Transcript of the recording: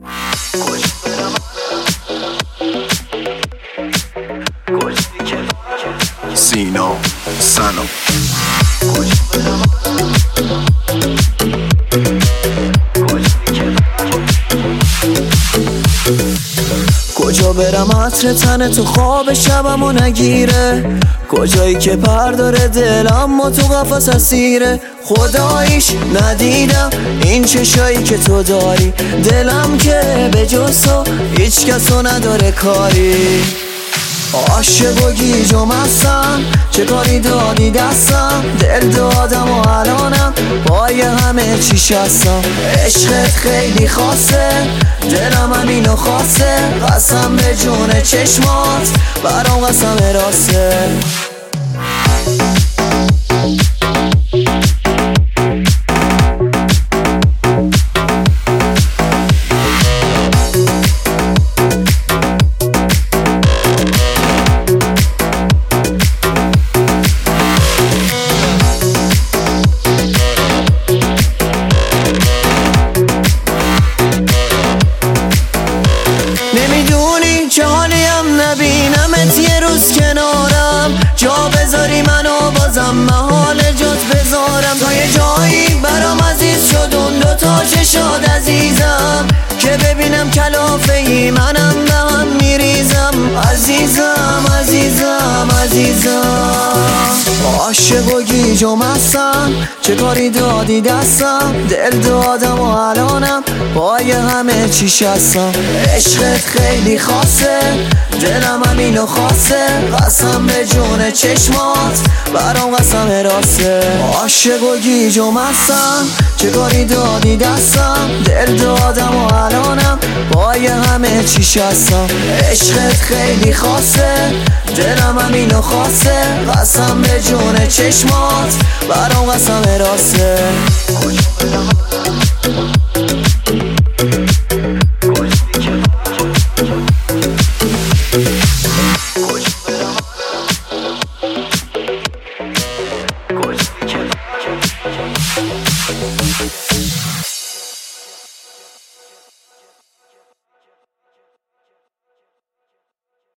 سینا سنا کجا برم عطر تن تو خواب شبمو نگیره، کجایی که پر داره دلم و تو قفس اسیره. خداییش ندیدم این چشایی که تو داری، دلم که به جز تو هیچ کسو نداره کاری. عاشق و گیج و مستم، چه کاری دادی دستم، دل دادم و الانم پای همه چیش هستم. عشقت خیلی خاصه، دلم همینو خواسته، قسم به جون چشمات برام قسم راسته. نمیدونی چه حالیم نبینمت یه روز کنارم، جا بذاری منو بازم محال جات بذارم. تا یه جایی برام عزیز شد اون دوتا چشات عزیزم، که ببینم کلافه ای منم به هم میریزم. عزیزم عزیزم عزیزم، عاشق و گیج و مستم، چه کاری دادی دستم، دل دادم و الانم پای همه چیش هستم. عشقت خیلی خاصه، دلم همینو خواسته، قسم به جون چشمات برام قسم راسته. عاشق و گیج و مستم، چه کاری دادی دستم، دل دادم و الانم پای همه چیش هستم. عشقت خیلی خاصه، دلم همینو خواسته، قسم به جون چشمات برام قسم راسته.